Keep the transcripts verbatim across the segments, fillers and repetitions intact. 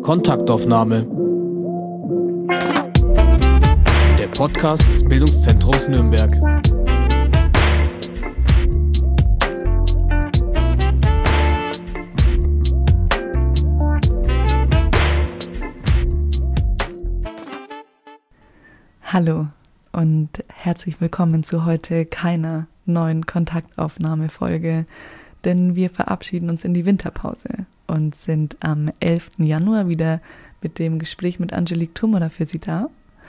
Kontaktaufnahme. Der Podcast des Bildungszentrums Nürnberg. Hallo und herzlich willkommen zu heute keiner neuen Kontaktaufnahmefolge, denn wir verabschieden uns in die Winterpause und sind am elften Januar wieder mit dem Gespräch mit Angelique Tummerer für Sie da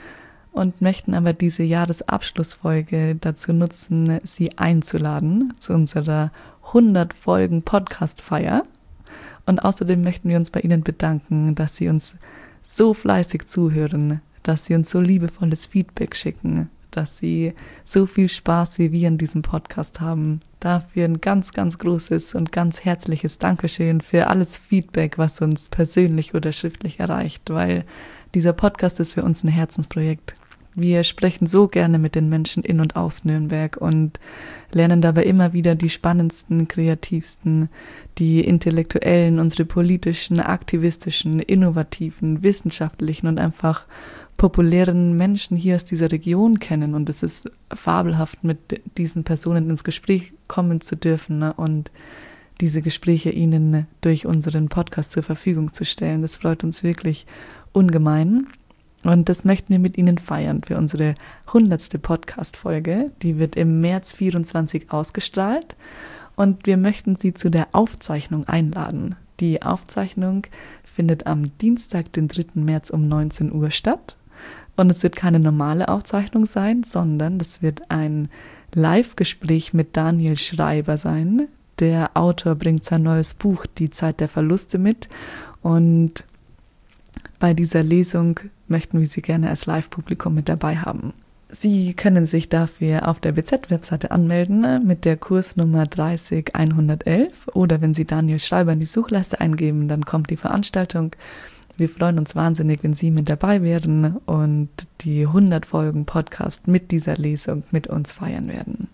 und möchten aber diese Jahresabschlussfolge dazu nutzen, Sie einzuladen zu unserer hundert Folgen Podcast-Feier. Und außerdem möchten wir uns bei Ihnen bedanken, dass Sie uns so fleißig zuhören, dass Sie uns so liebevolles Feedback schicken, dass Sie so viel Spaß wie wir an diesem Podcast haben. Dafür ein ganz, ganz großes und ganz herzliches Dankeschön für alles Feedback, was uns persönlich oder schriftlich erreicht, weil dieser Podcast ist für uns ein Herzensprojekt. Wir sprechen so gerne mit den Menschen in und aus Nürnberg und lernen dabei immer wieder die spannendsten, kreativsten, die intellektuellen, unsere politischen, aktivistischen, innovativen, wissenschaftlichen und einfach populären Menschen hier aus dieser Region kennen. Und es ist fabelhaft, mit diesen Personen ins Gespräch kommen zu dürfen, ne? Und diese Gespräche ihnen durch unseren Podcast zur Verfügung zu stellen. Das freut uns wirklich ungemein. Und das möchten wir mit Ihnen feiern für unsere hundertste Podcast-Folge. Die wird im März vierundzwanzig ausgestrahlt und wir möchten Sie zu der Aufzeichnung einladen. Die Aufzeichnung findet am Dienstag, den dritten März um neunzehn Uhr statt. Und es wird keine normale Aufzeichnung sein, sondern es wird ein Live-Gespräch mit Daniel Schreiber sein. Der Autor bringt sein neues Buch Die Zeit der Verluste mit und bei dieser Lesung möchten wir Sie gerne als Live-Publikum mit dabei haben. Sie können sich dafür auf der B Z-Webseite anmelden mit der Kursnummer dreißig hundertelf oder wenn Sie Daniel Schreiber in die Suchleiste eingeben, dann kommt die Veranstaltung. Wir freuen uns wahnsinnig, wenn Sie mit dabei wären und die hundert Folgen Podcast mit dieser Lesung mit uns feiern werden.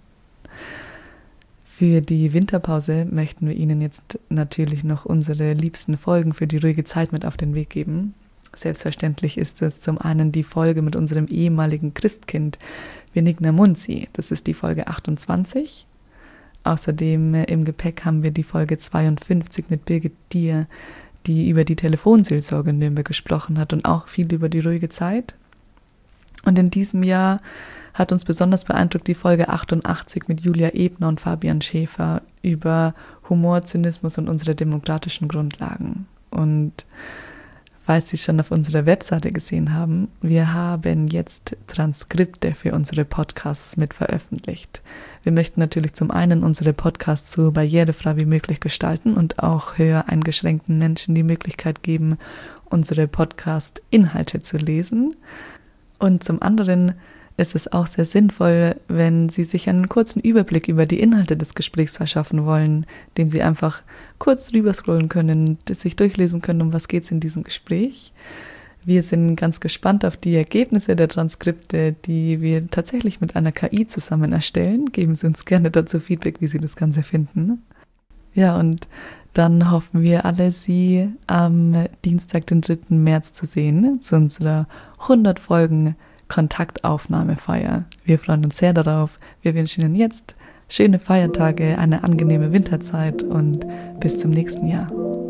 Für die Winterpause möchten wir Ihnen jetzt natürlich noch unsere liebsten Folgen für die ruhige Zeit mit auf den Weg geben. Selbstverständlich ist es zum einen die Folge mit unserem ehemaligen Christkind Benigna Munzi. Das ist die Folge achtundzwanzig. Außerdem im Gepäck haben wir die Folge zweiundfünfzig mit Birgit Dier, die über die Telefonseelsorge in Nürnberg gesprochen hat und auch viel über die ruhige Zeit. Und in diesem Jahr hat uns besonders beeindruckt die Folge achtundachtzig mit Julia Ebner und Fabian Schäfer über Humor, Zynismus und unsere demokratischen Grundlagen. Und falls Sie schon auf unserer Webseite gesehen haben, wir haben jetzt Transkripte für unsere Podcasts mit veröffentlicht. Wir möchten natürlich zum einen unsere Podcasts so barrierefrei wie möglich gestalten und auch höher eingeschränkten Menschen die Möglichkeit geben, unsere Podcast-Inhalte zu lesen. Und zum anderen ist es auch sehr sinnvoll, wenn Sie sich einen kurzen Überblick über die Inhalte des Gesprächs verschaffen wollen, indem Sie einfach kurz drüber scrollen können, sich durchlesen können, um was geht es in diesem Gespräch. Wir sind ganz gespannt auf die Ergebnisse der Transkripte, die wir tatsächlich mit einer K I zusammen erstellen. Geben Sie uns gerne dazu Feedback, wie Sie das Ganze finden. Ja, und dann hoffen wir alle, Sie am Dienstag, den dritten März zu sehen, zu unserer hundert Folgen Kontaktaufnahmefeier. Wir freuen uns sehr darauf. Wir wünschen Ihnen jetzt schöne Feiertage, eine angenehme Winterzeit und bis zum nächsten Jahr.